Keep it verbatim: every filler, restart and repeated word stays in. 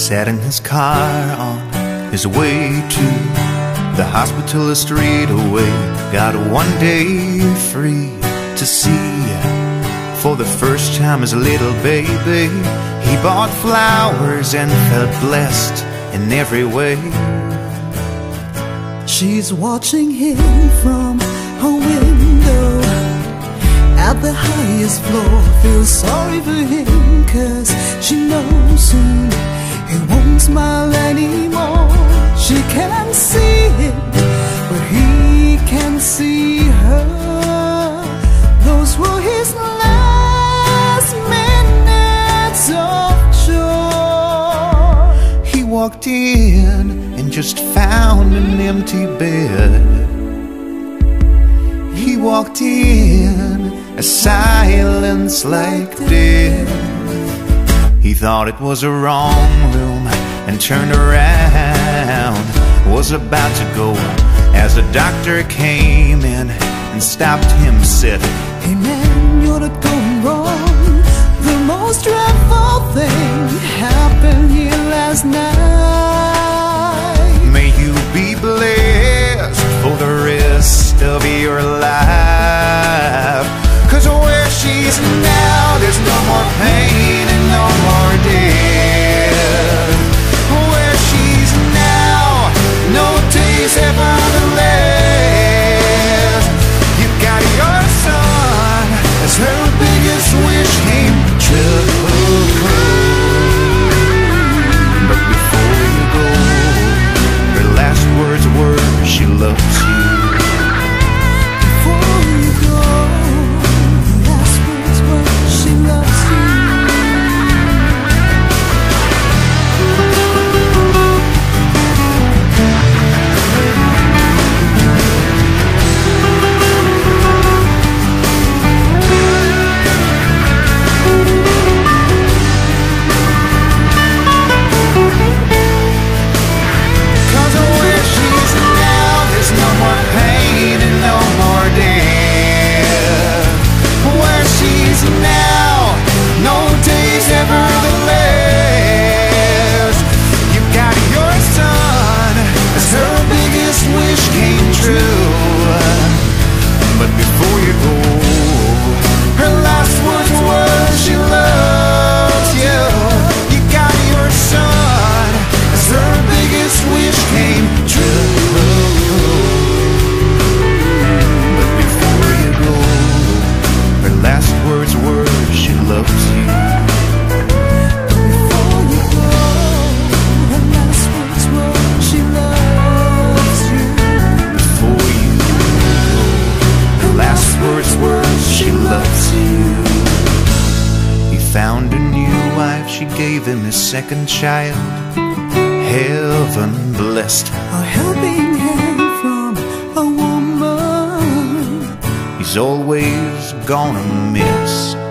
sat in his car on his way to the hospital a street away. Got one day free to see for the first time his little baby. He bought flowers and felt blessed in every way. She's watching him from her window at the highest floor. Feels sorry for him, cause she knows soon he won't smile anymore. She can't see him, but he can see her. Those were his last minutes of joy. He walked in and just found an empty bed. He walked in, a silence like death. He thought it was a wrong room and turned around, was about to go as the doctor came in and stopped him, said, "Hey man, you're not going wrong. The most dreadful thing happened here last night. May you be blessed for the rest of your life. Cause where she's now, there's no more pain and no more death. Where she's now, no days ever the last. You got your son as her biggest wish came true. But before you go, her last words were she loves you. Before you go, the last words were she loves you. But before you go, her last words were she loves you. You got your son as her biggest wish came true. But before you go, her last words were she loves you. Before you go, her last words were she loves you. Before you last words were she loves you. He found a new wife, she gave him his second child. Heaven blessed A helping hand from a woman he's always gonna miss.